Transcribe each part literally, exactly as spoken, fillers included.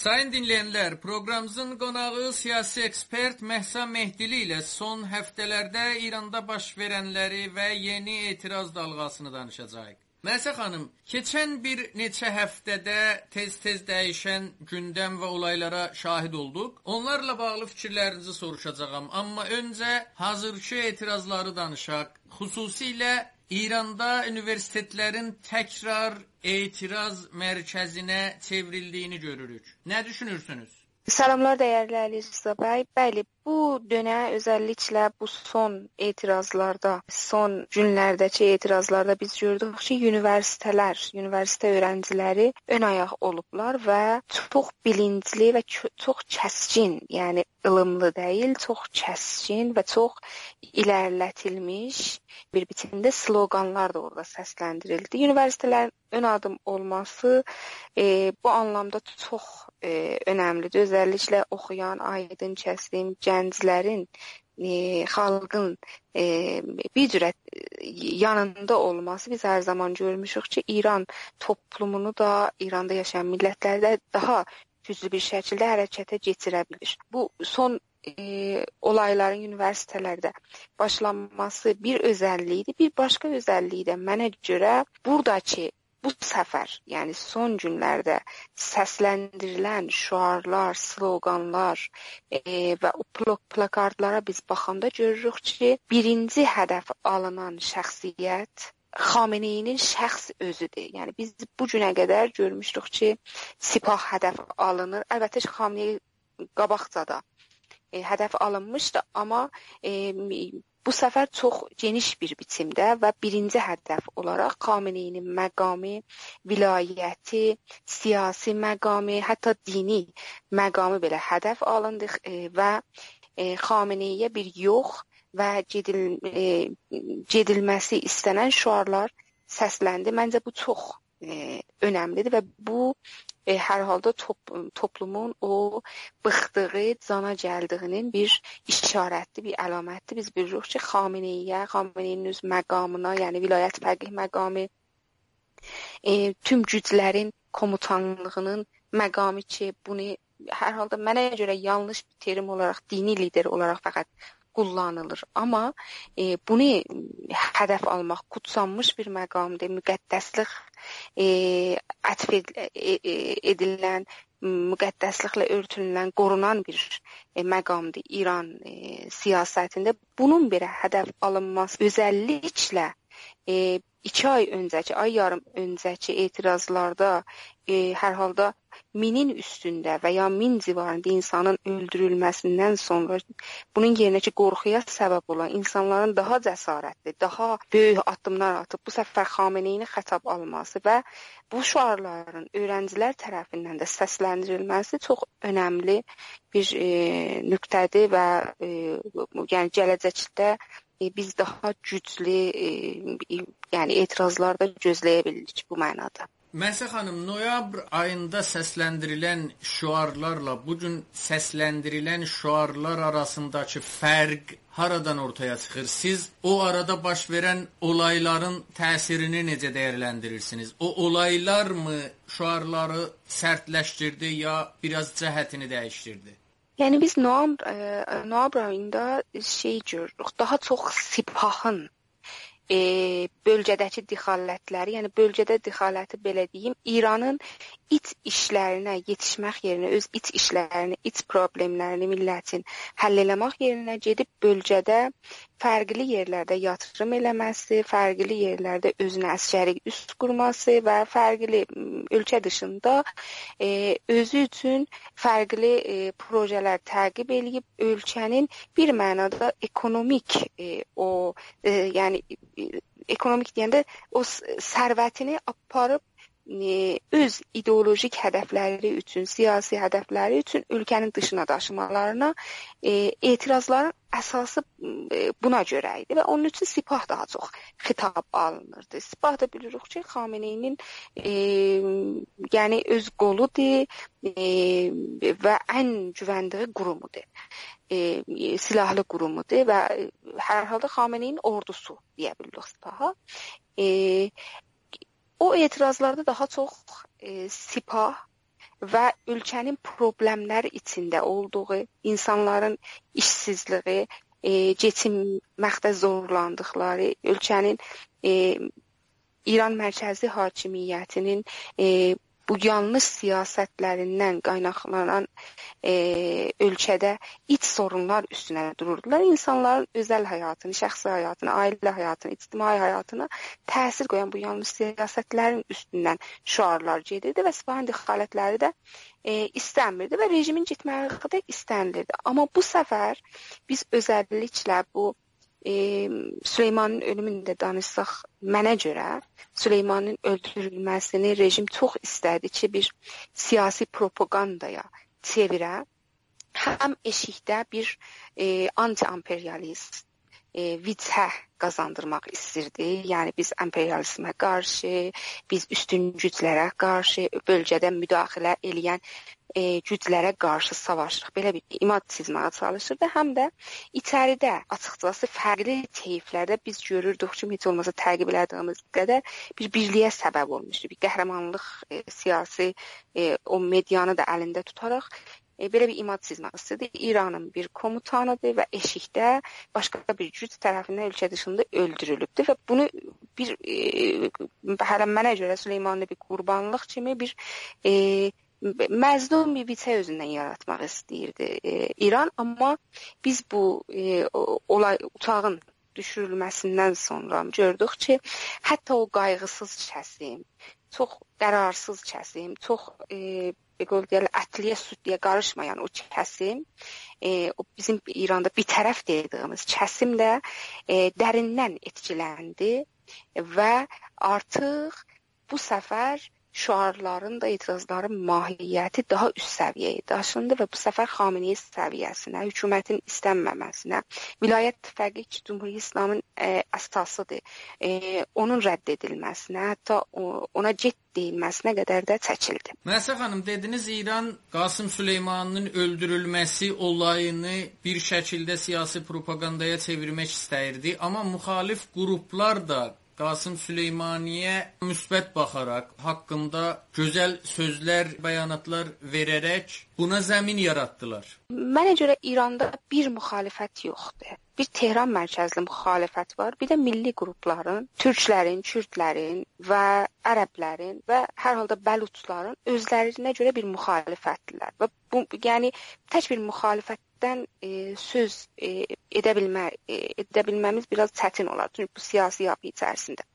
Sayın dinleyenler, programımızın qonağı siyasi ekspert Məhsa Mehdili ilə son həftələrdə İranda baş verənləri və yeni etiraz dalğasını danışacağıq. Məhsa xanım, keçən bir neçə həftədə tez-tez dəyişən gündəm və olaylara şahid olduq. Onlarla bağlı fikirlərinizi soruşacağam, amma öncə hazırki etirazları danışaq. Xüsusilə İranda universitetlərin təkrar etiraz mərkəzinə çevrildiyini görürük. Nə düşünürsünüz? Salamlar dəyərli Ali Rıza bəy. Bəli, bu dönə özəlliklə bu son etirazlarda, son günlərdəki etirazlarda biz gördük ki, universitetlər, universitet öğrenciləri ön ayaq olublar və çox bilincli və çox kəskin, yəni ılımlı deyil, çox kəskin və çox ilərlətilmiş bir biçimdə sloganlar da orada səsləndirildi. Universitetlərin ön adım olması e, bu anlamda çox e, önəmlidir. Özəlliklə oxuyan, aydın kəsim, gənclərin, e, xalqın e, bir cürət yanında olması biz hər zaman görmüşük ki, İran toplumunu da, İranda yaşayan millətləri də daha güclü bir şəkildə hərəkətə keçirə bilir. Bu son e, olayların universitetlərdə başlanması bir özəlliyidir. Bir başqa özəlliyi də mənə görə buradakı bu səfər, yəni son günlərdə səsləndirilən şüarlar, sloganlar e, və o plak plakatlara biz baxanda görürük ki, birinci hədəf alınan şəxsiyyət Xameneyinin şəxs özüdür. Yəni biz bu günə qədər görmüşdük ki, Sipah hədəf alınır. Əlbəttə ki, Xameneyi qabaqcada e, hədəf alınmışdı, amma e, bu səfər çox geniş bir biçimdə və birinci hədəf olaraq Xameneyinin məqamı, vilayəti, siyasi məqamı, hətta dini məqamı belə hədəf alındı e, və e, Xameneyiyə bir yox və gedil, e, gedilməsi istənən şüarlar səsləndi. Məncə bu çox e, önəmlidir və bu e, hər halda top, toplumun o bıxdığı, cana gəldiyinin bir işarətdir, bir əlamətdir. Biz bilirik ki, Xameneyiyə, Xameneyinin öz məqamına, yəni vilayət fəqih məqamı, e, tüm güclərin komutanlığının məqamı ki, bunu hər halda mənə görə yanlış bir terim olaraq, dini lider olaraq fəqət kullanılır. Amma e, bunu hədəf almaq kutsanmış bir məqamdır. Müqəddəslik e, ətf edilən, müqəddəsliklə örtülən, qorunan bir e, məqamdır İran e, siyasətində. Bunun belə hədəf alınması özəlliklə e, iki ay öncəki, ay yarım öncəki etirazlarda e, hər halda minin üstündə və ya min civarında insanın öldürülməsindən sonra bunun yerinə ki, qorxuya səbəb olan insanların daha cəsarətli, daha böyük addımlar atıb bu səfər Xameneyini xətab alması və bu şüarların öğrencilər tərəfindən də səsləndirilməsi çox önəmli bir e, nöqtədir və e, yəni gələcəkdə e, biz daha güclü e, yəni etirazlar da gözləyə bilirik bu mənada. Məhsa xanım, noyabr ayında səsləndirilən şüarlarla bugün səsləndirilən şüarlar arasındakı fərq haradan ortaya çıxır? Siz o arada baş verən olayların təsirini necə dəyərləndirirsiniz? O olaylar mı şüarları sərtləşdirdi ya biraz cəhətini dəyişdirdi? Yəni biz noyabr, e, noyabr ayında şey görürük, daha çox Sipahın E, bölgədəki dixalətləri, yəni bölgədə dixaləti belə deyim, İranın iç işlərinə yetişmək yerinə, öz iç işlərini, iç problemlərini millətin həll eləmək yerinə gedib bölgədə fərqli yerlərdə yatırım eləməsi, fərqli yerlərdə özünə əskəri üst qurması və fərqli ölkə dışında e, özü üçün fərqli e, projelər təqib eləyib ölkənin bir mənada ekonomik e, o e, yəni e, ekonomik deyəndə o sərvətini aparıb e, öz ideolojik hədəfləri üçün, siyasi hədəfləri üçün ölkənin dışına daşımalarına e, etirazların əsası e, buna görə idi və onun üçün Sipah daha çox xitab alınırdı. Sipah da bilirik ki, Xameneyinin e, yəni öz qoludur e, və ən güvəndiyi qurumudur. E, silahlı qurumudur və hər halda Xameneyinin ordusu deyə bilirik Sipaha. E, o etirazlarda daha çox e, Sipah və ölkənin problemləri içində olduğu, insanların işsizliyi, e, keçinməkdə zorlandıqları, ölkənin e, İran mərkəzi hakimiyyətinin e, bu yanlış siyasətlərindən qaynaqlanan e, ölkədə iç sorunlar üstünə dururdular. İnsanların özəl həyatını, şəxsi həyatını, ailə həyatını, ictimai həyatına təsir qoyan bu yanlış siyasətlərin üstündən şüarlar gedirdi və sifahin xalətləri də e, istənmirdi və rejimin getməyi də istənilirdi. Amma bu səfər biz özəlliklə bu E, Süleymanın ölümündə danışsaq, mənə görə Süleymanın öldürülməsini rejim çox istədi ki, bir siyasi propagandaya çevirə, həm eşikdə bir e, anti-emperyalist e, vicə qazandırmaq istirdi. Yəni biz emperyalizmə qarşı, biz üstün güclərə qarşı, bölgədə müdaxilə eləyən E, güclərə qarşı savaşırıq. Belə bir imaj çizməyə çalışırdı. Həm də içəridə açıqcası fərqli keyflərdə biz görürdük ki, heç olmasa təqib elədiyimiz qədər bir birliyə səbəb olmuşdu. Bir qəhrəmanlıq e, siyasi e, o medianı da əlində tutaraq e, belə bir imaj çizmək istəyirdi. İranın bir komutanıdır və eşikdə başqa bir güc tərəfindən ölkə dışında öldürülübdür və bunu bir e, hələ mənə görə Süleymanlı bir qurbanlıq kimi bir e, məzlum bir vicə özündən yaratmaq istəyirdi e, İran, amma biz bu e, olay uçağın düşürülməsindən sonra gördük ki, hətta o qayğısız kəsim, çox qərarsız kəsim, çox e, ətliyə südliyə qarışmayan o kəsim, e, o bizim İranda bir tərəf dediyimiz kəsim də e, dərindən etkiləndi və artıq bu səfər şüarların da etirazların mahiyyəti daha üst səviyyəyə daşındı və bu səfər Xameneyi səviyyəsinə, hökumətin istənməməsinə, vilayət fərqi ki, Cümhuriyyət İslamın e, əsasıdır, e, onun rədd edilməsinə, hətta o, ona get deyilməsinə qədər də çəkildi. Məsəl xanım, dediniz İran Qasım Süleymanın öldürülməsi olayını bir şəkildə siyasi propagandaya çevirmək istəyirdi, amma müxalif qruplar da Qasım Süleymaniyə müsbət baxaraq, haqqında gözəl sözlər, bəyanatlar verərək buna zəmin yaratdılar. Mənə görə İranda bir müxalifət yoxdur. Bir Tehran mərkəzli müxalifət var, bir də milli qrupların, türklərin, kürdlərin və ərəblərin və hər halda bəlutların özlərinə görə bir müxalifətdirlər. Və bu, yəni tək bir müxalifətdən e, söz e, edə, bilmə, e, edə bilməmiz biraz çətin olar. Çünki bu siyasi yapı içərisində.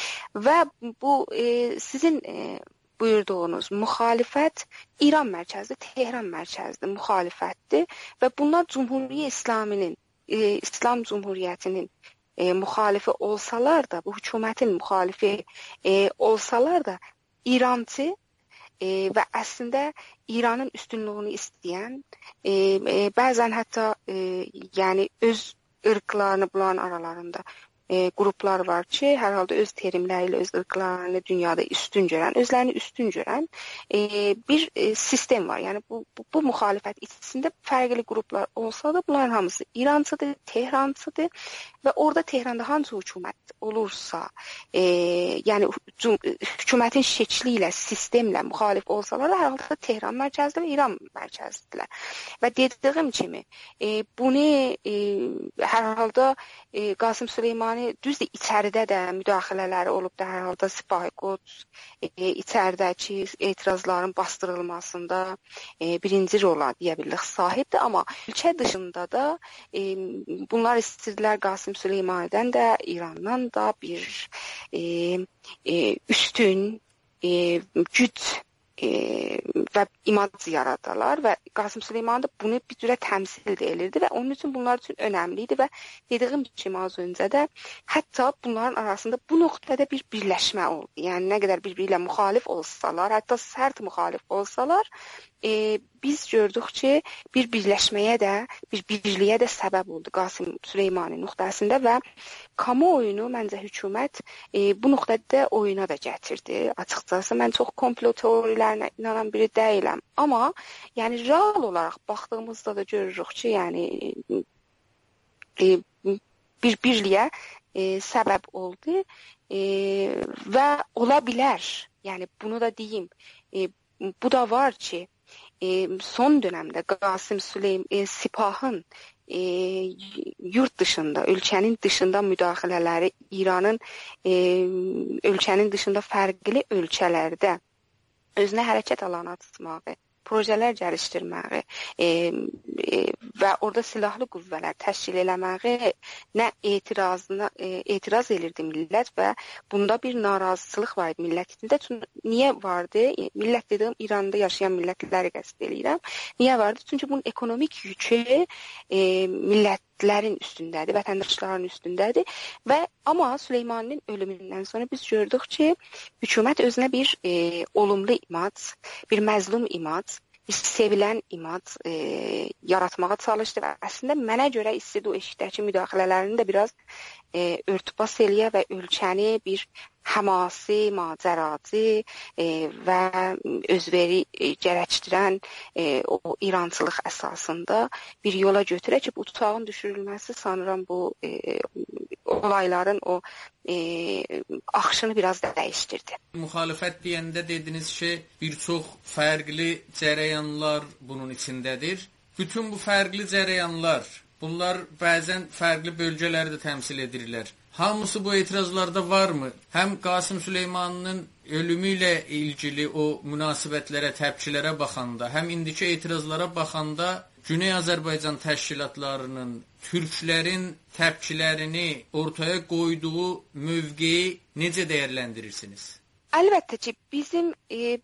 Və bu e, sizin e, buyurduğunuz müxalifət İran mərkəzli, Tehran mərkəzli müxalifətdir və bunlar Cümhuriyyət İslaminin, e, İslam Cümhuriyyətinin e, müxalifi olsalar da, bu hökumətin müxalifi e, olsalar da İrancı e, və əslində İranın üstünlüyünü istəyən, e, e, bəzən hətta e, yəni öz ırqlarını bunların aralarında E, qruplar var ki, hər halda öz terimləri ilə öz ırqlarını dünyada üstün görən, özlərini üstün görən e, bir e, sistem var. Yəni bu, bu, bu müxalifət içində fərqli qruplar olsa da bunların hamısı İrancıdır, Tehrancıdır və orada Tehranda hansı hökumət olursa, e, yəni hökumətin şəkli ilə, sistemlə müxalif olsalar da hər halda Tehran mərkəzli və İran mərkəzlidirlər. Və dediyim kimi, e, bunu e, hər halda e, Qasım Süleyman düzdür, içəridə də müdaxilələri olub da, hər halda Sipahi Quds e, içəridəki etirazların bastırılmasında e, birinci rola deyə bilirik sahibdir, amma ölkə dışında da e, bunlar istədilər Qasım Süleymanidən də, İrandan da bir e, e, üstün e, güc E, və imaj yaradarlar və Qasım Süleyman da bunu bir cürə təmsil edirdi və onun üçün bunlar üçün önəmli idi və dediyim kimi az öncə də hətta bunların arasında bu nöqtədə bir birləşmə oldu. Yəni nə qədər bir-biri ilə müxalif olsalar, hətta sərt müxalif olsalar, e, biz gördük ki, bir birləşməyə də, bir birliyə də səbəb oldu Qasım Süleymanın nöqtəsində və kamuoyunu məncə hökumət e, bu nöqtədə oyuna da gətirdi. Açıqcası mən çox komplo teorilərinə inanan biri deyiləm, amma yəni real olaraq baxdığımızda da görürük ki, yəni e, bir birliyə e, səbəb oldu e, və ola bilər. Yəni bunu da deyim. E, bu da var ki, e, son dönemdə Qasım Süleym e, Sipahın e, yurt dışında, ölkənin dışında müdaxilələri, İranın e, ölkənin dışında fərqli ölkələrdə özünə hərəkət alanı açmağı, projelər gəlişdirməyi e, e, və orada silahlı qüvvələr təşkil eləməyi nə etirazına e, etiraz edirdi millət və bunda bir narazılıq var idi millət içində. Niyə vardı? E, millət dediyim İranda yaşayan millətləri qəsd edirəm. Niyə vardı? Çünki bunun ekonomik yükü e, millətlərin üstündədir, vətəndaşların üstündədir və amma Süleymaninin ölümündən sonra biz gördük ki, hökumət özünə bir e, olumlu imac, bir məzlum imac, bir sevilən imac e, yaratmağa çalışdı və əslində mənə görə istədi o eşikdəki müdaxilələrini də biraz e, örtbas eləyə və ölkəni bir həmasi, macəraci e, və özveri e, gərəkdirən e, o İrançılıq əsasında bir yola götürə ki, bu tutağın düşürülməsi sanıram bu e, olayların o e, axışını biraz da dəyişdirdi. Müxalifət deyəndə dediniz ki, bir çox fərqli cərəyanlar bunun içindədir. Bütün bu fərqli cərəyanlar, bunlar bəzən fərqli bölgələri də təmsil edirlər. Hamısı bu etirazlarda varmı? Həm Qasım Süleymanının ölümü ilə ilgili o münasibətlərə, təpkilərə baxanda, həm indiki etirazlara baxanda Güney Azərbaycan təşkilatlarının, türklərin təpkilərini ortaya qoyduğu mövqeyi necə dəyərləndirirsiniz? Əlbəttə ki, bizim e,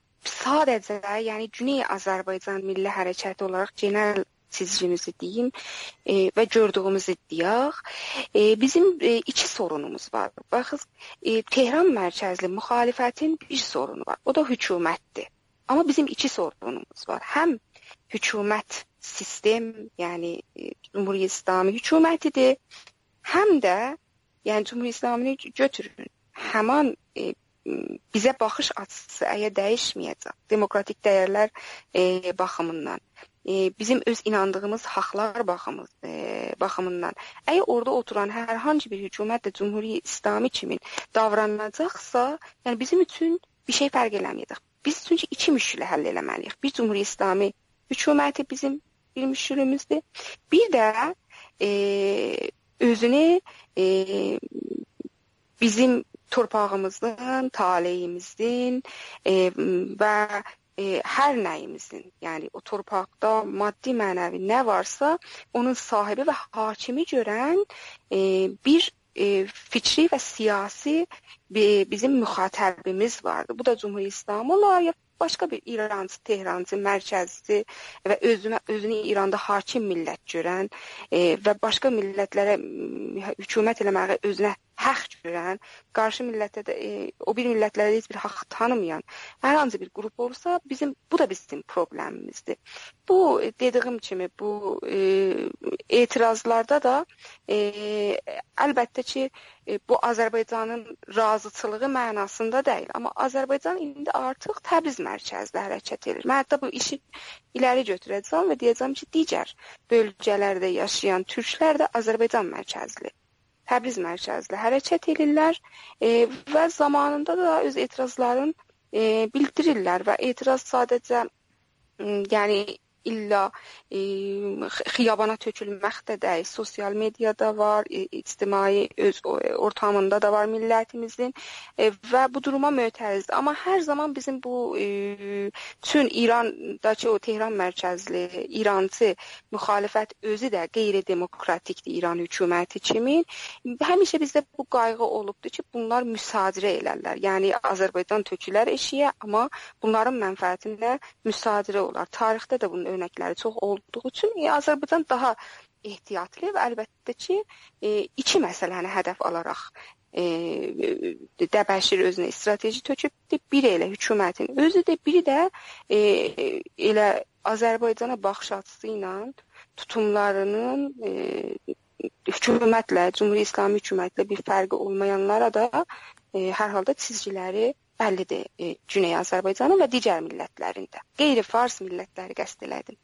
sadəcə, yəni Güney Azərbaycan Milli Hərəkəti olaraq genel çizgimizi deyim e, və gördüyümüzü deyək. E, bizim e, iki sorunumuz var. Baxın, e, Tehran mərkəzli müxalifətin bir sorunu var. O da hökumətdir. Amma bizim iki sorunumuz var. Həm hökumət sistem, yəni e, Cumhuriyyət İslami hökumətidir. Həm də, yəni Cumhuriyyət İslamini götürün. Həman e, bizə baxış açısı əgər dəyişməyəcək, demokratik dəyərlər e, baxımından, e, bizim öz inandığımız haqlar baxımız, e, baxımından, əgər orada oturan hər hansı bir hökumət də Cumhuriyyət İslami kimi davranacaqsa, yəni bizim üçün bir şey fərq eləməyəcək. Biz çünki iki müşkülə həll eləməliyik. Bir Cumhuriyyət İslami hökuməti bizim bir müşkülümüzdür. Bir də e, özünü e, bizim torpağımızın, taleyimizin e, və e, hər nəyimizin, yəni o torpaqda maddi mənəvi nə varsa, onun sahibi və hakimi görən e, bir e, fikri və siyasi bir, bizim müxatəbimiz vardı. Bu da Cumhuriyyət İslamı olar, ya başqa bir İrancı, Tehrancı, mərkəzli və özünə, özünü İranda hakim millət görən e, və başqa millətlərə hökumət eləməyə özünə haqq görən, qarşı millətdə də e, o bir millətlərdə heç bir haqq tanımayan hər hansı bir qrup olsa, bizim bu da bizim problemimizdir. Bu dediyim kimi bu e, etirazlarda da e, əlbəttə ki, e, bu Azərbaycanın razıçılığı mənasında deyil, amma Azərbaycan indi artıq Təbriz mərkəzli hərəkət edir. Mən hətta bu işi iləri götürəcəm və deyəcəm ki, digər bölgələrdə yaşayan türklər də Azərbaycan mərkəzli, Təbriz mərkəzli hərəkət edirlər e, və zamanında da öz etirazlarını e, bildirirlər və etiraz sadəcə e, yəni illa e, xiyabana tökülmək də deyil, sosial mediada var, e, ictimai öz ortamında da var millətimizin e, və bu duruma mötərizdir. Amma hər zaman bizim bu e, tüm İrandakı o Tehran mərkəzli, İrancı müxalifət özü də qeyri-demokratikdir İran hökuməti kimi. Həmişə bizdə bu qayğı olubdur ki, bunlar müsadirə elərlər. Yəni Azərbaycan tökülər eşiyə, amma bunların mənfəətinə müsadirə olar. Tarixdə də bunun örnəkləri çox olduğu üçün e, Azərbaycan daha ehtiyatlı və əlbəttə ki, e, iki məsələni hədəf alaraq e, Dəbəşir özünə strateji tökübdür. Biri elə hökumətin özüdür, biri də e, elə Azərbaycana baxış açısı ilə tutumlarının e, hökumətlə, Cumhuriyyət İslami hökumətlə bir fərqi olmayanlara da e, hər halda çizgiləri bəllidir e, Güney Azərbaycanın və digər millətlərində. Qeyri-fars millətləri qəsd elədim.